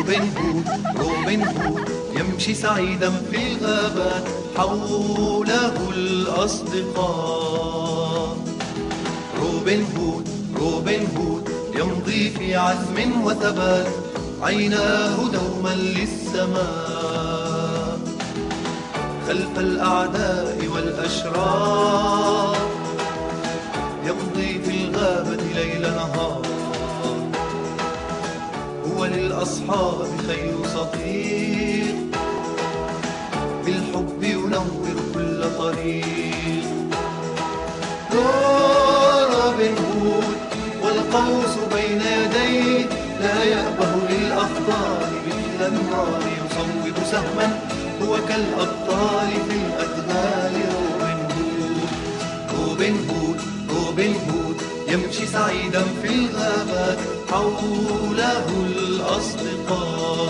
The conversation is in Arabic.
روبن هود يمشي سعيدا في الغابات، حوله الأصدقاء. روبن هود يمضي في عزم وثبات، عيناه دوما للسماء. خلف الأعداء والأشرار يمضي في الغابة ليل نهار، هو للأصحاب خير صديق، بالحب ينور كل طريق. روبن هود والقوس بين يديه، لا يأبه للأخطار مثل النار، يصوب سهما هو كالأبطال في الأدغال. روبن هود يمشي سعيدا في الغابات، حوله الأصدقاء.